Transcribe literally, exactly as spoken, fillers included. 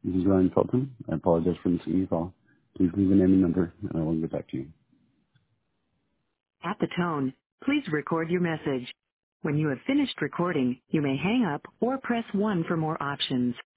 This is Ryan Felton. I apologize for missing your call. Please leave a name and number, and I will get back to you. At the tone, please record your message. When you have finished recording, you may hang up or press one for more options.